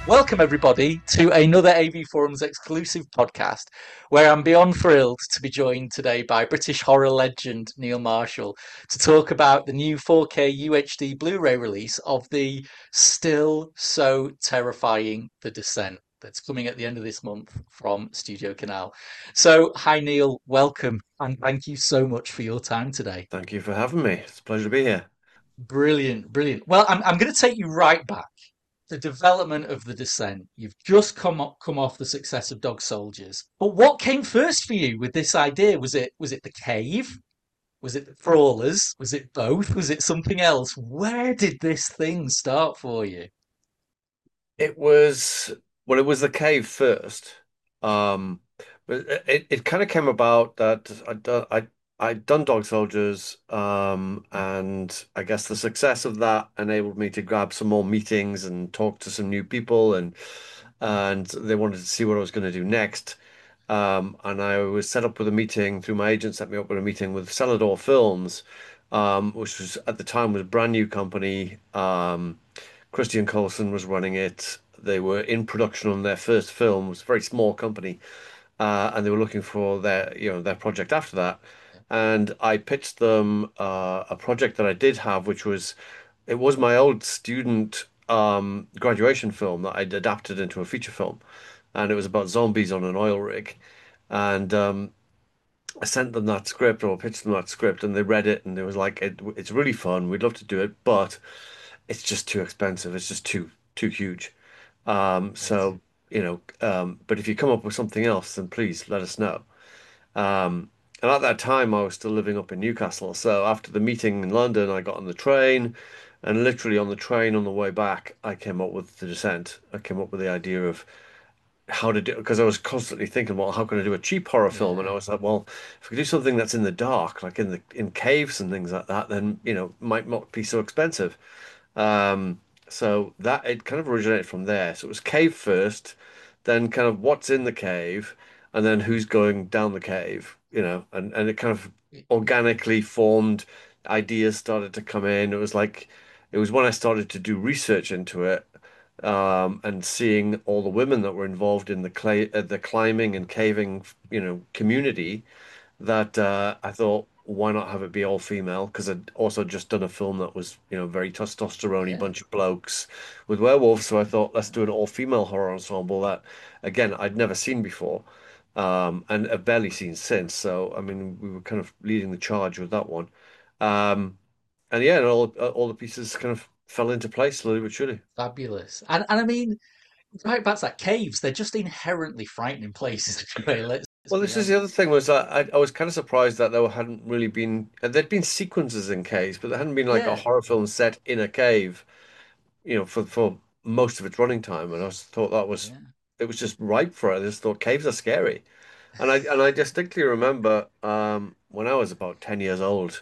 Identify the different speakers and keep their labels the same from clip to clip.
Speaker 1: Welcome, everybody, to another AV Forums exclusive podcast where I'm beyond thrilled to be joined today by British horror legend Neil Marshall to talk about the new 4K UHD Blu ray release of the still so terrifying The Descent that's coming at the end of this month from Studio Canal. So, hi, Neil, welcome, and thank you so much for your time today.
Speaker 2: Thank you for having me. It's a pleasure to be here.
Speaker 1: Brilliant, brilliant. Well, I'm going to take you right back. The development of The Descent. You've just come off the success of Dog Soldiers. But what came first for you with this idea? Was it the cave? Was it the crawlers? Was it both? Was it something else? Where did this thing start for you?
Speaker 2: It was it was the cave first. Um, but it kind of came about that I'd done Dog Soldiers, and I guess the success of that enabled me to grab some more meetings and talk to some new people, and they wanted to see what I was going to do next. And I was set up with a meeting through my agent, set me up with a meeting with Celador Films, which was at the time was a brand new company. Christian Colson was running it. They were in production on their first film. It was a very small company, and they were looking for their project after that. And I pitched them a project that I did have, which was it was my old student graduation film that I'd adapted into a feature film, and it was about zombies on an oil rig. And I sent them that script or pitched them that script, and they read it, and it was like, it's really fun. We'd love to do it, but it's just too expensive. It's just too huge. So
Speaker 1: Amazing.
Speaker 2: but if you come up with something else, then please let us know. And at that time, I was still living up in Newcastle. So after the meeting in London, I got on the train, and literally on the train on the way back, I came up with The Descent. I came up with the idea of how to do because I was constantly thinking, well, how can I do a cheap horror film? And I
Speaker 1: Yeah.
Speaker 2: was like, well, if we could do something that's in the dark, like in caves and things like that, then might not be so expensive. So that it kind of originated from there. So it was cave first, then kind of what's in the cave, and then who's going down the cave, and it kind of organically formed. Ideas started to come in. It was when I started to do research into it, and seeing all the women that were involved in the climbing and caving, community, that I thought, why not have it be all female? Because I'd also just done a film that was, very testosterone-y
Speaker 1: Yeah.
Speaker 2: bunch of blokes with werewolves. So I thought, let's do an all-female horror ensemble that, again, I'd never seen before, and have barely seen since. So, I mean, we were kind of leading the charge with that one. Um, and yeah, and all the pieces kind of fell into place slowly but surely.
Speaker 1: Fabulous. And I mean, right back to that caves, they're just inherently frightening places anyway, let's
Speaker 2: Well,
Speaker 1: be
Speaker 2: this is the
Speaker 1: honest.
Speaker 2: other thing was I was kind of surprised that there hadn't really been there'd been sequences in caves, but there hadn't been like a
Speaker 1: Yeah.
Speaker 2: horror film set in a cave, for most of its running time. And I was thought that was
Speaker 1: Yeah.
Speaker 2: it was just ripe for it. I just thought caves are scary, and I distinctly remember when I was about 10 years old,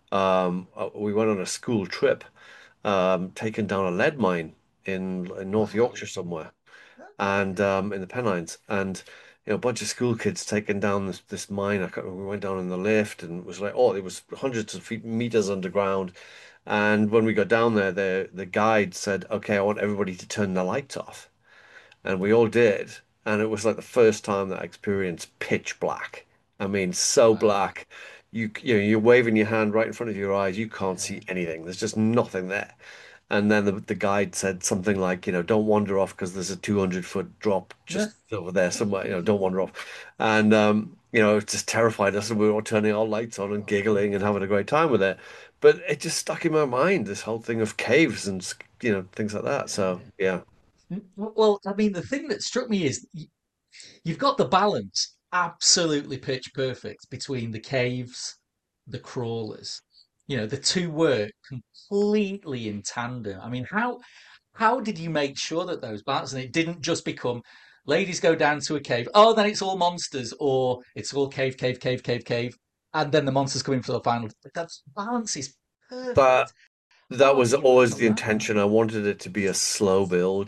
Speaker 2: we went on a school trip, taken down a lead mine in North
Speaker 1: Wow.
Speaker 2: Yorkshire somewhere and in the Pennines, and a bunch of school kids taking down this mine. I can't remember, we went down in the lift, and it was like, oh, it was hundreds of feet, meters underground. And when we got down there, the guide said, "Okay, I want everybody to turn the lights off," and we all did. And it was like the first time that I experienced pitch black. I mean, so
Speaker 1: Wow.
Speaker 2: black. You're waving your hand right in front of your eyes. You can't
Speaker 1: Yeah.
Speaker 2: see anything. There's just nothing there. And then the guide said something like, don't wander off because there's a 200-foot drop
Speaker 1: Yeah.
Speaker 2: just over there somewhere, don't wander off. And, it just terrified us, and we were all turning our lights on and giggling and having a great time with it. But it just stuck in my mind, this whole thing of caves and, things like that. So,
Speaker 1: Yeah.
Speaker 2: yeah.
Speaker 1: Well, I mean, the thing that struck me is you've got the balance absolutely pitch perfect between the caves, the crawlers. You know, the two work completely in tandem. I mean, how did you make sure that those balance and it didn't just become ladies go down to a cave, oh, then it's all monsters, or it's all cave, cave, cave, cave, cave, and then the monsters come in for the final. That balance is
Speaker 2: That
Speaker 1: perfect.
Speaker 2: that
Speaker 1: How
Speaker 2: was
Speaker 1: did you work
Speaker 2: always
Speaker 1: on
Speaker 2: the
Speaker 1: that?
Speaker 2: intention. I wanted it to be a slow build.
Speaker 1: Yeah.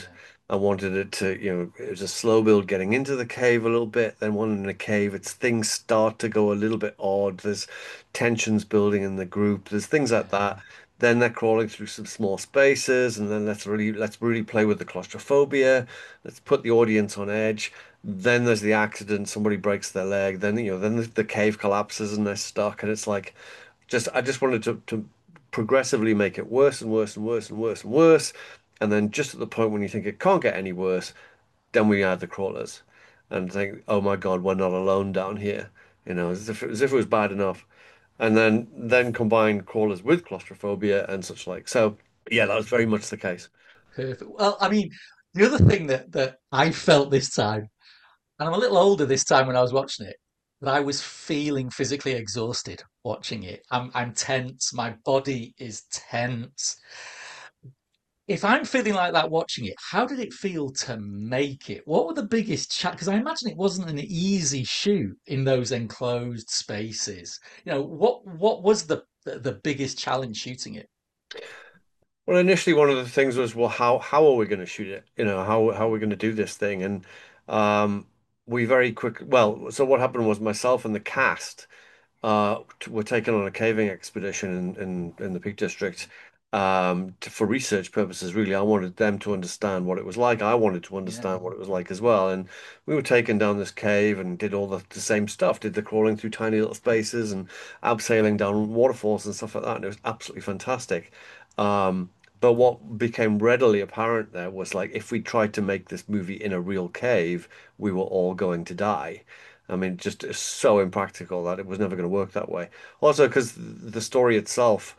Speaker 2: I wanted it to, it was a slow build getting into the cave a little bit. Then one in the cave, it's things start to go a little bit odd. There's tensions building in the group. There's things like
Speaker 1: Yeah.
Speaker 2: that. Then they're crawling through some small spaces, and then let's really play with the claustrophobia. Let's put the audience on edge. Then there's the accident. Somebody breaks their leg. Then the cave collapses and they're stuck. And it's like, I just wanted to progressively make it worse and worse and worse and worse and worse. And then just at the point when you think it can't get any worse, then we add the crawlers and think, oh my God, we're not alone down here. As if it was bad enough. And then combine crawlers with claustrophobia and such like. So yeah, that was very much the case.
Speaker 1: Perfect. Well, I mean, the other thing that I felt this time, and I'm a little older this time when I was watching it, but I was feeling physically exhausted watching it. I'm tense. My body is tense. If I'm feeling like that watching it, how did it feel to make it? What were the biggest Because I imagine it wasn't an easy shoot in those enclosed spaces. What was the biggest challenge shooting it?
Speaker 2: Well, initially one of the things was, well, how are we going to shoot it? How are we going to do this thing? And um, we very quick. Well, so what happened was myself and the cast were taken on a caving expedition in the Peak District for research purposes. Really, I wanted them to understand what it was like. I wanted to
Speaker 1: Yeah,
Speaker 2: understand what it was like as well. And we were taken down this cave and did all the same stuff. Did the crawling through tiny little spaces and abseiling down waterfalls and stuff like that. And it was absolutely fantastic. But what became readily apparent there was like if we tried to make this movie in a real cave, we were all going to die. I mean, just so impractical that it was never going to work that way. Also, because the story itself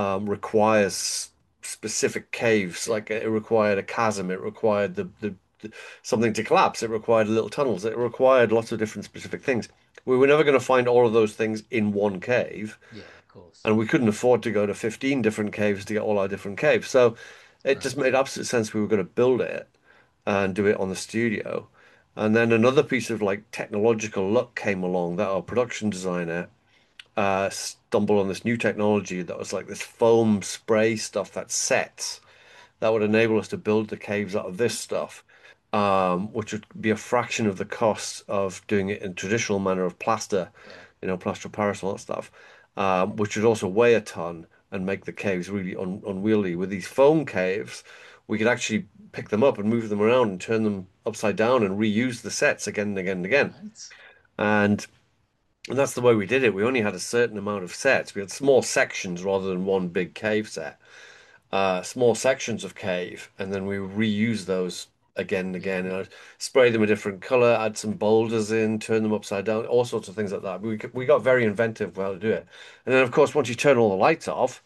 Speaker 2: requires specific caves,
Speaker 1: yeah,
Speaker 2: like it required a chasm, it required something to collapse, it required little tunnels, it required lots of different specific things. We were never going to find all of those things in one cave,
Speaker 1: yeah, of course.
Speaker 2: and we couldn't afford to go to 15 different caves to get all our different caves. So it just
Speaker 1: Right.
Speaker 2: made absolute sense we were going to build it and do it on the studio. And then another piece of like technological luck came along that our production designer stumbled on this new technology that was like this foam spray stuff that sets that would enable us to build the caves out of this stuff, which would be a fraction of the cost of doing it in traditional manner of plaster,
Speaker 1: Yeah.
Speaker 2: plaster of Paris, all that stuff, which would also weigh a ton and make the caves really unwieldy. With these foam caves, we could actually pick them up and move them around and turn them upside down and reuse the sets again and again and again.
Speaker 1: Right.
Speaker 2: And and that's the way we did it. We only had a certain amount of sets. We had small sections rather than one big cave set, small sections of cave, and then we reuse those again and
Speaker 1: Yeah.
Speaker 2: again. And I'd spray them a different color, add some boulders in, turn them upside down, all sorts of things like that. We got very inventive with how to do it. And then, of course, once you turn all the lights off,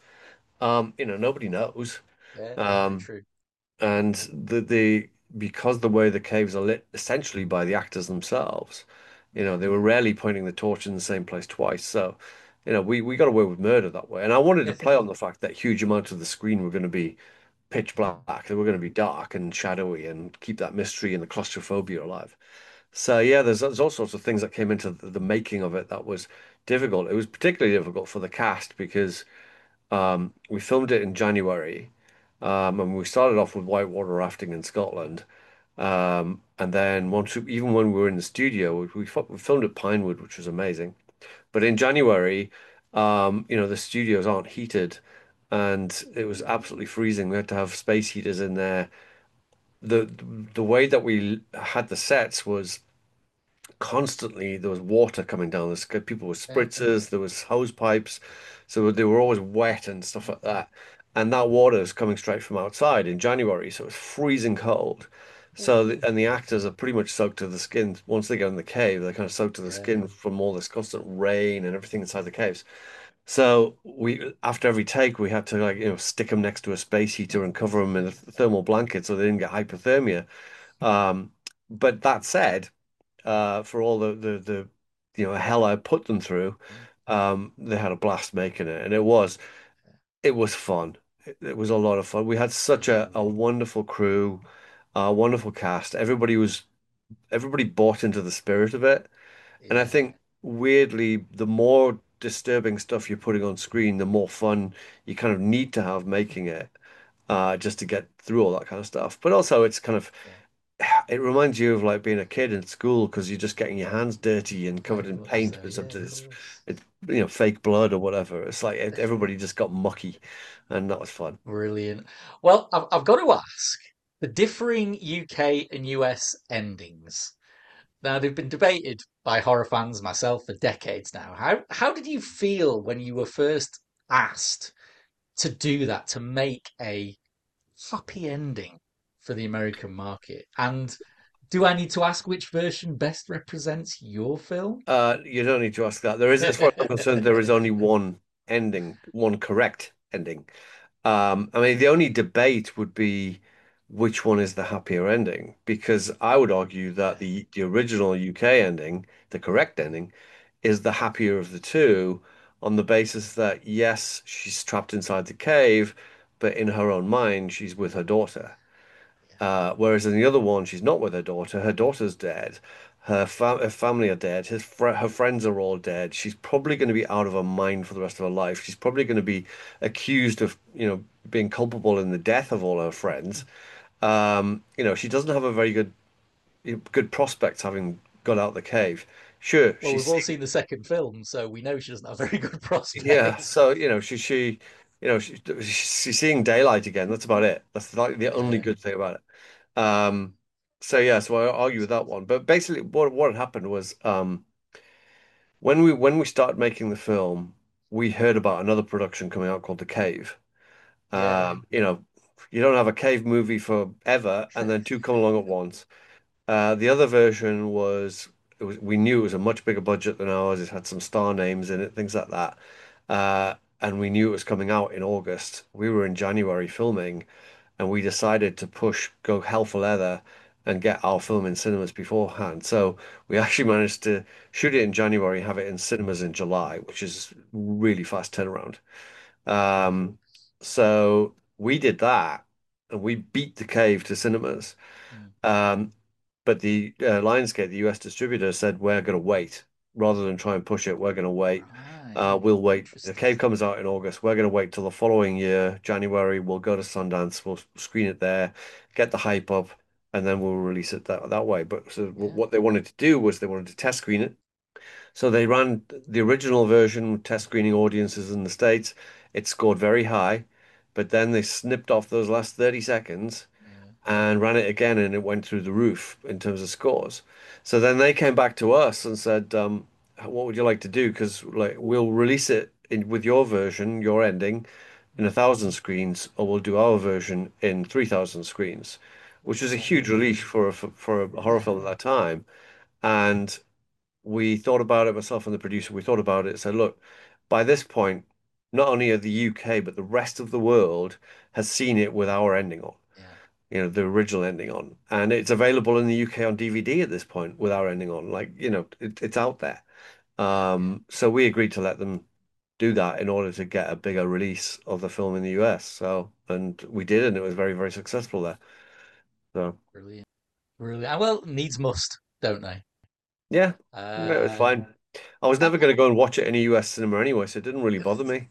Speaker 2: nobody knows.
Speaker 1: Yeah. Very
Speaker 2: Um,
Speaker 1: true.
Speaker 2: and the because the way the caves are lit essentially by the actors themselves,
Speaker 1: Yeah.
Speaker 2: they were rarely pointing the torch in the same place twice. So, we got away with murder that way. And I wanted to play on the fact that huge amounts of the screen were going to be pitch
Speaker 1: Mm.
Speaker 2: black. They were going to be dark and shadowy and keep that mystery and the claustrophobia alive. So yeah, there's all sorts of things that came into the making of it that was difficult. It was particularly difficult for the cast because we filmed it in January, and we started off with whitewater rafting in Scotland. And then even when we were in the studio, we filmed at Pinewood, which was amazing. But in January, the studios aren't heated, and it was absolutely freezing. We had to have space heaters in there. The the way that we had the sets was constantly there was water coming down. People with
Speaker 1: Yeah.
Speaker 2: spritzers, there was hose pipes, so they were always wet and stuff like that. And that water is coming straight from outside in January, so it's freezing cold. And the actors are pretty much soaked to the skin. Once they get in the cave, they're kind of soaked to the
Speaker 1: Yeah.
Speaker 2: skin from all this constant rain and everything inside the caves. So after every take, we had to like, stick them next to a space heater and cover them in a thermal blanket so they didn't get hypothermia. Um, but that said, for all the hell I put them through,
Speaker 1: Mm.
Speaker 2: they had a blast making it, and it was fun. It was a lot of fun. We had such a
Speaker 1: Brilliant.
Speaker 2: wonderful crew, a wonderful cast. Everybody bought into the spirit of it, and I
Speaker 1: Yeah.
Speaker 2: think weirdly, the more disturbing stuff you're putting on screen, the more fun you kind of need to have making it. just to get through all that kind of stuff. But also, it's kind of
Speaker 1: Yeah.
Speaker 2: it reminds you of like being a kid in school because you're just getting your hands dirty and covered
Speaker 1: Very
Speaker 2: in
Speaker 1: much
Speaker 2: paint
Speaker 1: so.
Speaker 2: because
Speaker 1: Yeah, of course.
Speaker 2: it's fake blood or whatever. It's like everybody just got mucky, and that was fun.
Speaker 1: Brilliant. Well, I've got to ask the differing UK and US endings. Now, they've been debated by horror fans, myself, for decades now. How did you feel when you were first asked to do that, to make a happy ending for the American market? And do I need to ask which version best represents your film?
Speaker 2: You don't need to ask that. There is, as far as I'm concerned, there is only one ending, one correct ending. I mean, the only debate would be which one is the happier ending, because I would argue that
Speaker 1: Yeah,
Speaker 2: the original UK ending, the correct ending, is the happier of the two, on the basis that yes, she's trapped inside the cave, but in her own mind, she's with her daughter.
Speaker 1: yeah,
Speaker 2: Whereas in the other one, she's not with her daughter. Her daughter's dead. Her family are dead. Her friends are all dead. She's probably going to be out of her mind for the rest of her life. She's probably going to be accused of, being culpable in the death of all her friends. She doesn't have a very good prospect having got out the cave. Sure,
Speaker 1: well, we've
Speaker 2: she's
Speaker 1: all seen the second film, so we know she doesn't have very good
Speaker 2: yeah.
Speaker 1: prospects.
Speaker 2: So she's seeing daylight again. That's about it. That's like the only
Speaker 1: Yeah,
Speaker 2: good thing about it. So yeah, so I argue with that one. But basically, what had happened was when we started making the film, we heard about another production coming out called The Cave.
Speaker 1: yeah,
Speaker 2: You know, you don't have a cave movie forever, and then two come along at once. The other version we knew it was a much bigger budget than ours. It had some star names in it, things like that. And we knew it was coming out in August. We were in January filming, and we decided to go hell for leather and get our film in cinemas beforehand. So we actually managed to shoot it in January, have it in cinemas in July, which is really fast turnaround.
Speaker 1: wonderful.
Speaker 2: Um, so we did that, and we beat the cave to cinemas.
Speaker 1: Mm.
Speaker 2: Um, but the Lionsgate, the US distributor, said we're going to wait rather than try and push it. We're going to wait.
Speaker 1: Right,
Speaker 2: We'll wait. The
Speaker 1: interesting.
Speaker 2: Cave comes out in August. We're going to wait till the following year, January. We'll go to Sundance. We'll screen it there, get the hype up, and then we'll release it that way. But so
Speaker 1: Yeah,
Speaker 2: what they wanted to do was they wanted to test screen it. So they ran the original version test screening audiences in the States. It scored very high, but then they snipped off those last 30 seconds
Speaker 1: yeah,
Speaker 2: and ran it again, and it went through the roof in terms of scores. So then they came back to us and said, "What would you like to do? Because like we'll release it with your version, your ending, in 1,000 screens, or we'll do our version in 3,000 screens," which was a
Speaker 1: right.
Speaker 2: huge relief for a horror film at
Speaker 1: Yeah,
Speaker 2: that time. And we thought about it, myself and the producer. We thought about it. Said, "Look, by this point, not only are the UK, but the rest of the world has seen it with our ending on."
Speaker 1: yeah,
Speaker 2: The original ending on. And it's available in the UK on DVD at this point with our ending on. Like, it's out there.
Speaker 1: yeah.
Speaker 2: So we agreed to let them do that in order to get a bigger release of the film in the US. So, and we did, and it was very, very successful there. So,
Speaker 1: Brilliant, brilliant. Well, needs must, don't they?
Speaker 2: yeah, yeah, it was
Speaker 1: Uh,
Speaker 2: fine. I was never going to go and watch it in a US cinema anyway, so it didn't really bother me.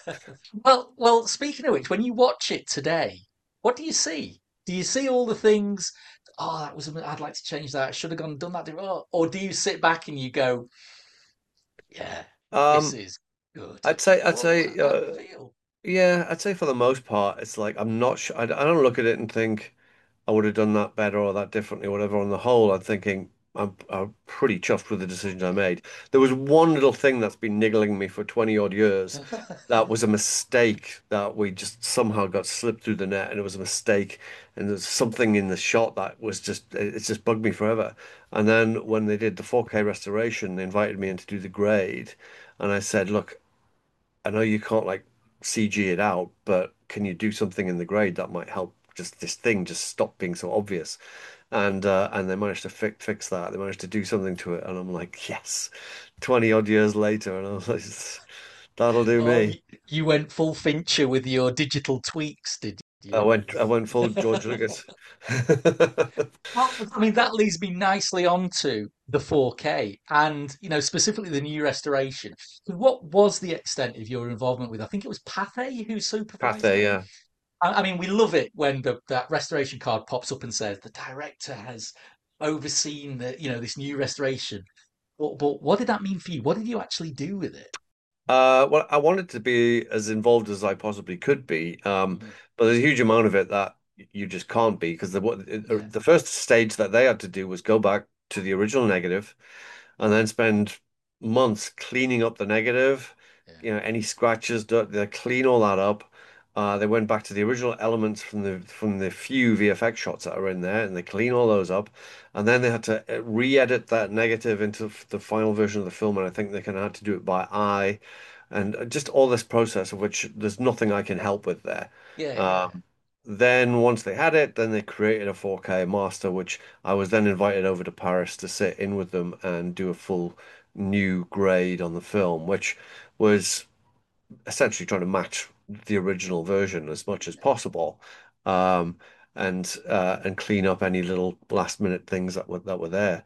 Speaker 1: well. Speaking of which, when you watch it today, what do you see? Do you see all the things? Oh, that was. I'd like to change that. I should have gone and done that. Or do you sit back and you go, "Yeah, this
Speaker 2: Um,
Speaker 1: is good."
Speaker 2: I'd say,
Speaker 1: How do you feel?
Speaker 2: yeah, I'd say for the most part, it's like I'm not sure. I don't look at it and think, I would have done that better or that differently, or whatever. On the whole, I'm thinking I'm pretty chuffed with the decisions I made. There was one little thing that's been niggling me for 20 odd years. That was a mistake that we just somehow got slipped through the net, and it was a mistake. And there's something in the shot that was it's just bugged me forever. And then when they did the 4K restoration, they invited me in to do the grade, and I said, "Look, I know you can't like CG it out, but can you do something in the grade that might help just this thing just stop being so obvious?" And they managed to fix that. They managed to do something to it, and I'm like, yes, 20 odd years later, and I was like, that'll do
Speaker 1: Oh,
Speaker 2: me.
Speaker 1: you went full Fincher with your digital tweaks, did
Speaker 2: I
Speaker 1: you?
Speaker 2: went I went full George Lucas.
Speaker 1: Well, I mean, that leads me nicely onto the 4K and, specifically the new restoration. What was the extent of your involvement with? I think it was Pathé who supervised
Speaker 2: Pathé,
Speaker 1: it.
Speaker 2: yeah.
Speaker 1: I mean, we love it when that restoration card pops up and says the director has overseen this new restoration. But what did that mean for you? What did you actually do with it?
Speaker 2: Well, I wanted to be as involved as I possibly could be,
Speaker 1: Mhm.
Speaker 2: but there's a huge amount of it that you just can't be because
Speaker 1: Yeah,
Speaker 2: the first stage that they had to do was go back to the original negative and then spend months cleaning up the negative,
Speaker 1: yeah,
Speaker 2: any scratches, they clean all that up. They went back to the original elements from the few VFX shots that are in there, and they clean all those up. And then they had to re-edit that negative into the final version of the film, and I think they kind of had to do it by eye, and just all this process of which there's nothing I can help with there.
Speaker 1: yeah, yeah,
Speaker 2: Um, then once they had it, then they created a 4K master, which I was then invited over to Paris to sit in with them and do a full new grade on the film, which was essentially trying to match the original version as much as possible, um, and clean up any little last minute things that were there,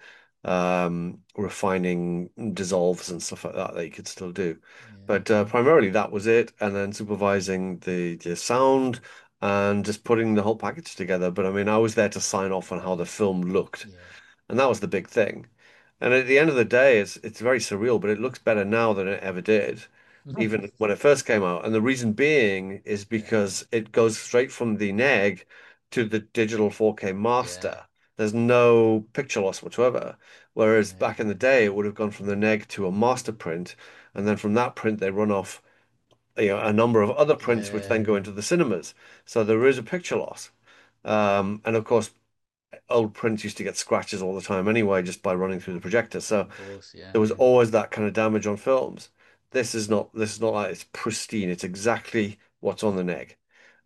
Speaker 2: refining dissolves and stuff like that that you could still do.
Speaker 1: yeah,
Speaker 2: But primarily that was it, and then supervising the sound and just putting the whole package together. But I mean, I was there to sign off on how the film looked,
Speaker 1: yeah,
Speaker 2: and that was the big thing. And at the end of the day, it's very surreal, but it looks better now than it ever did, even when it first came out. And the reason being is
Speaker 1: yeah,
Speaker 2: because it goes straight from the neg to the digital 4K
Speaker 1: yeah,
Speaker 2: master. There's no picture loss whatsoever. Whereas
Speaker 1: yeah,
Speaker 2: back in the day, it would have gone from the neg to a master print, and then from that print they run off, a number of other prints which
Speaker 1: yeah.
Speaker 2: then go into the cinemas. So there is a picture loss. And of course, old prints used to get scratches all the time anyway, just by running through the projector. So
Speaker 1: Of course, yeah,
Speaker 2: there was
Speaker 1: yeah,
Speaker 2: always that kind of damage on films. This is not like it's pristine. It's exactly what's on the neg,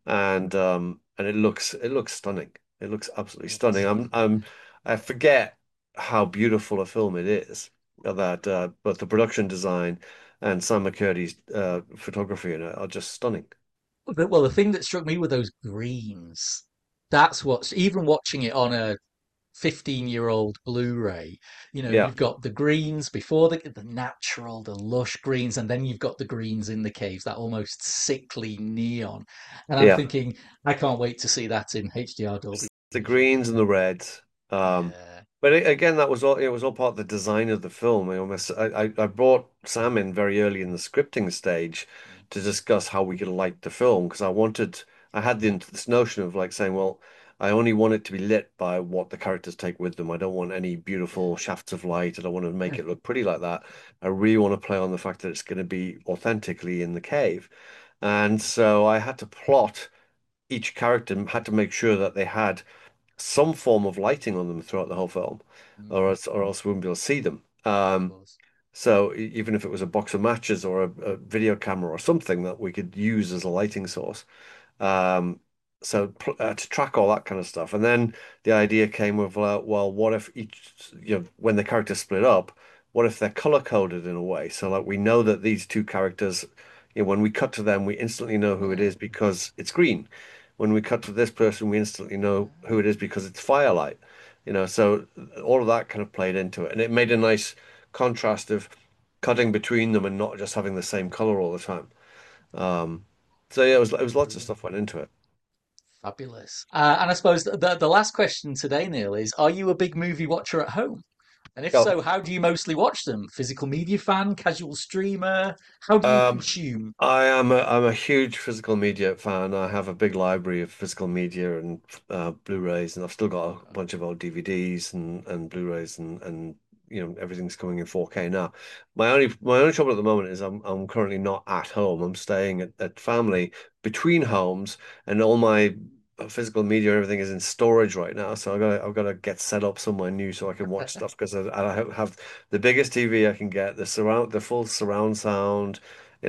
Speaker 2: and it looks stunning. It looks absolutely stunning.
Speaker 1: excellent.
Speaker 2: I forget how beautiful a film it is. That but the production design and Sam McCurdy's photography in it are just stunning.
Speaker 1: Well, the thing that struck me were those greens. That's what's even watching it on a 15-year-old Blu-ray.
Speaker 2: Yeah,
Speaker 1: You've got the greens before the natural, the lush greens, and then you've got the greens in the caves, that almost sickly neon. And I'm
Speaker 2: yeah.
Speaker 1: thinking, I can't wait to see that in HDR Dolby
Speaker 2: The
Speaker 1: Vision.
Speaker 2: greens and the reds.
Speaker 1: Yeah.
Speaker 2: But again, that was all. It was all part of the design of the film. I brought Sam in very early in the scripting stage to discuss how we could light the film because I had this notion of like saying, well, I only want it to be lit by what the characters take with them. I don't want any beautiful
Speaker 1: Yeah.
Speaker 2: shafts of light. I don't want to make it look pretty like that. I really want to play on the fact that it's going to be authentically in the cave. And so I had to plot each character, had to make sure that they had some form of lighting on them throughout the whole film, or
Speaker 1: Mm,
Speaker 2: else we wouldn't be able to see them.
Speaker 1: of course.
Speaker 2: So even if it was a box of matches or a video camera or something that we could use as a lighting source, um, to track all that kind of stuff, and then the idea came of well, what if when the characters split up, what if they're color coded in a way? So like we know that these two characters, when we cut to them, we instantly know who it
Speaker 1: Yeah.
Speaker 2: is because it's green. When we cut to this person, we instantly know who it is because it's firelight. So all of that kind of played into it, and it made a nice contrast of cutting between them and not just having the same color all the time. Um, so yeah, it was lots of
Speaker 1: Brilliant.
Speaker 2: stuff went into it.
Speaker 1: Fabulous. And I suppose the last question today, Neil, is are you a big movie watcher at home? And if
Speaker 2: Yeah.
Speaker 1: so, how do you mostly watch them? Physical media fan, casual streamer? How do you
Speaker 2: Um,
Speaker 1: consume?
Speaker 2: I'm a huge physical media fan. I have a big library of physical media and Blu-rays, and I've still got a bunch of old DVDs and Blu-rays and everything's coming in 4K now. My only trouble at the moment is I'm currently not at home. I'm staying at family between homes, and all my physical media and everything is in storage right now. So I've got to get set up somewhere new so I can watch stuff because I have the biggest TV I can get, the full surround sound,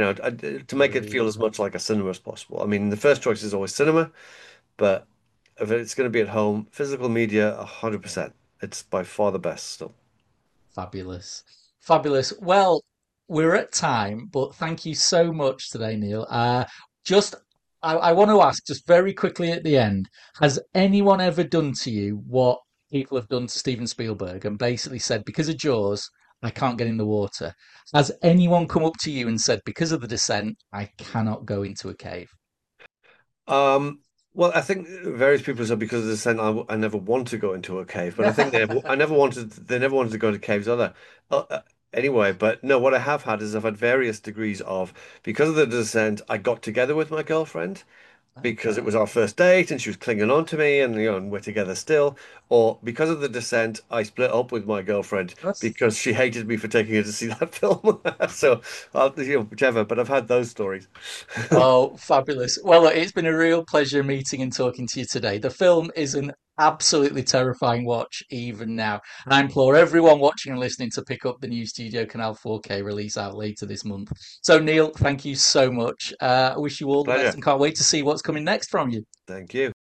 Speaker 2: to make it feel as
Speaker 1: Brilliant.
Speaker 2: much like a cinema as possible. I mean, the first choice is always cinema, but if it's going to be at home, physical media,
Speaker 1: Yeah.
Speaker 2: 100%. It's by far the best still.
Speaker 1: Fabulous. Fabulous. Well, we're at time, but thank you so much today, Neil. Just, I want to ask just very quickly at the end, has anyone ever done to you what people have done to Steven Spielberg and basically said, because of Jaws, I can't get in the water? Has anyone come up to you and said, because of The Descent, I cannot go into a cave?
Speaker 2: Well, I think various people said because of the scent, I never want to go into a cave. But I think I never wanted, they never wanted to go to caves either. Uh, uh, anyway, but no, what I have had is I've had various degrees of, because of the descent, I got together with my girlfriend because it was
Speaker 1: Okay.
Speaker 2: our first date and she was clinging on to me and we're together still. Or because of the descent, I split up with my girlfriend
Speaker 1: That's
Speaker 2: because she hated me for taking her to see that film. So, whichever. But I've had those stories.
Speaker 1: Oh, fabulous. Well, look, it's been a real pleasure meeting and talking to you today. The film is an absolutely terrifying watch even now. And I implore everyone watching and listening to pick up the new Studio Canal 4K release out later this month. So, Neil, thank you so much. I wish you all the best
Speaker 2: Pleasure.
Speaker 1: and can't wait to see what's coming next from you.
Speaker 2: Thank you.